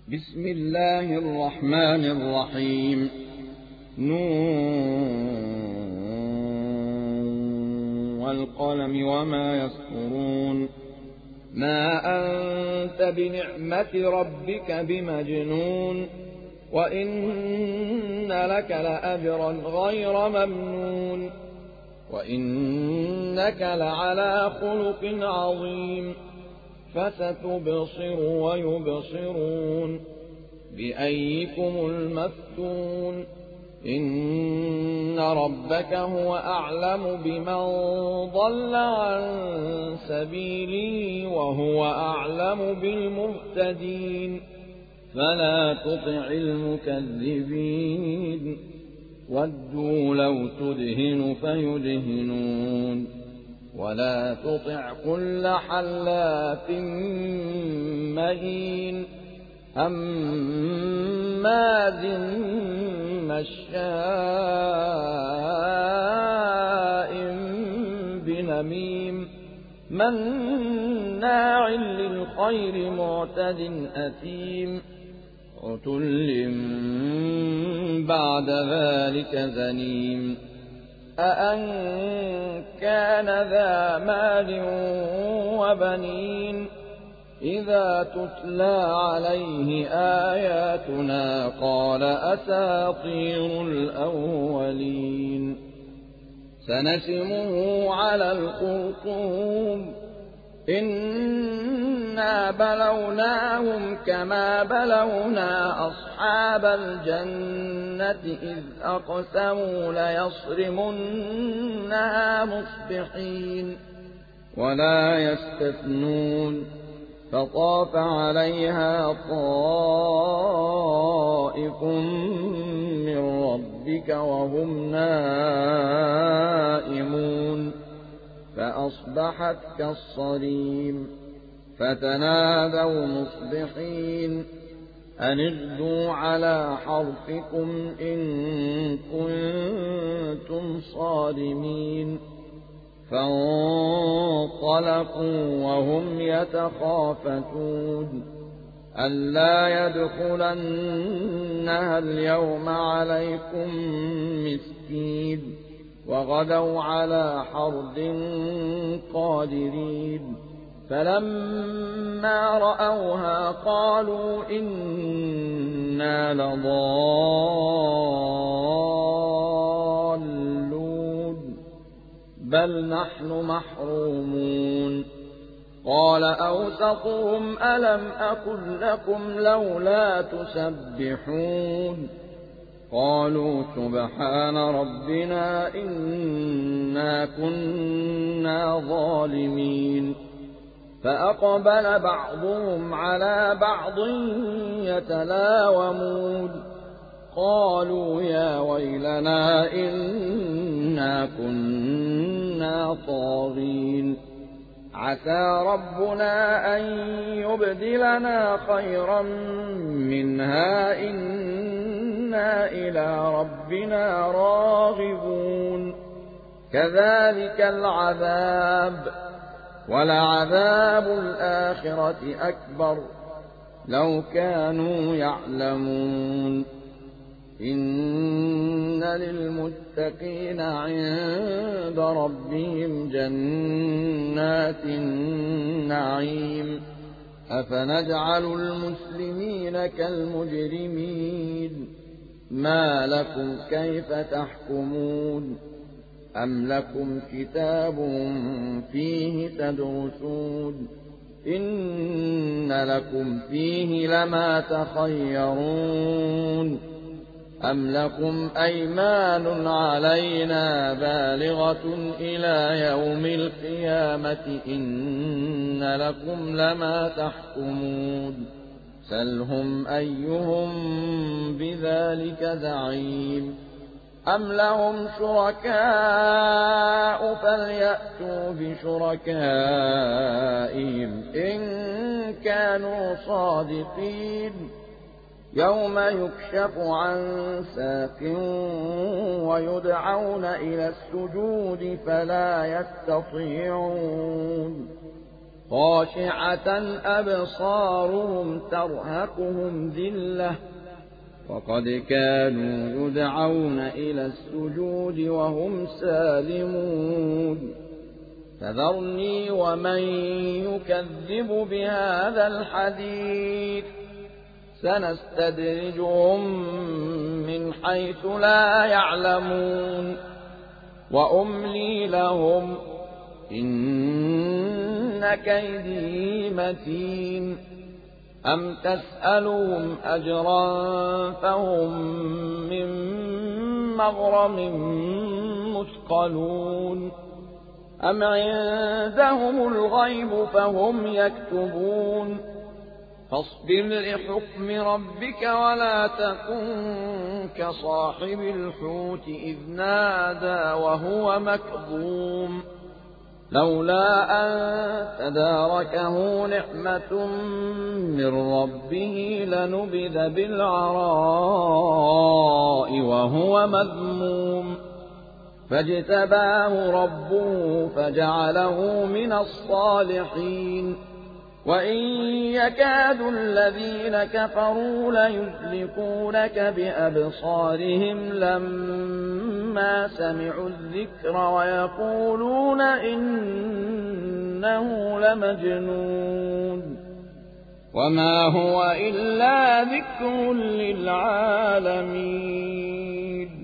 بسم الله الرحمن الرحيم. والقلم وما يسطرون. ما أنت بنعمة ربك بمجنون، وإن لك لأجرا غير ممنون، وإنك لعلى خلق عظيم. فستبصر ويبصرون بأيكم المفتون. إن ربك هو أعلم بمن ضل عن سبيله وهو أعلم بالمهتدين. فلا تطع المكذبين، ودوا لو تدهن فيدهنون. ولا تطع كل حلاف مهين، هماز مشاء بنميم، مناع للخير معتد أثيم، عتل بعد ذلك زنيم. أأن كان ذا مال وبنين، إذا تتلى عليه آياتنا قال أساطير الأولين. سنسمه على الخرطوم، إنا بلوناهم كما بلونا أصحاب الجنة إذ أقسموا ليصرمنها مصبحين، ولا يستثنون. فطاف عليها طائف من ربك وهم نائمون، فأصبحت كالصريم. فتنادوا مصبحين أن اغدوا على حرثكم إن كنتم صارمين. فانطلقوا وهم يتخافتون ألا يدخلنها اليوم عليكم مسكين، وغدوا على حرد قادرين. فلما رأوها قالوا إنا لضالون بل نحن محرومون. قال أوسطهم ألم أقل لكم لولا تسبحون؟ قالوا سبحان ربنا إنا كنا ظالمين. فأقبل بعضهم على بعض يتلاومون قالوا يا ويلنا إنا كنا طاغين. عسى ربنا أن يبدلنا خيرا منها إنا إلى ربنا راغبون. كذلك العذاب، ولعذاب الآخرة أكبر لو كانوا يعلمون. إن للمتقين عند ربهم جنات النعيم. أفنجعل المسلمين كالمجرمين؟ ما لكم كيف تحكمون؟ أم لكم كتاب فيه تدرسون؟ إن لكم فيه لما تخيرون. أم لكم أيمان علينا بالغة إلى يوم القيامة إن لكم لما تحكمون. سلهم أيهم بذلك زعيم. أم لهم شركاء فليأتوا بشركائهم إن كانوا صادقين. يوم يكشف عن ساق ويدعون إلى السجود فلا يستطيعون. خاشعة أبصارهم ترهقهم ذلة وقد كانوا يدعون إلى السجود وهم سالمون فذرني ومن يكذب بهذا الحديث سنستدرجهم من حيث لا يعلمون وأملي لهم إن كيدي متين أم تسألهم أجرا فهم من مغرم مثقلون أم عندهم الغيب فهم يكتبون فاصبر لحكم ربك ولا تكن كصاحب الحوت إذ نادى وهو مكظوم لولا أن تداركه نعمة من ربه لنبذ بالعراء وهو مذموم فاجتباه ربه فجعله من الصالحين وإن يكاد الذين كفروا ليزلقونك بأبصارهم لما سمعوا الذكر ويقولون إنه لمجنون وما هو إلا ذكر للعالمين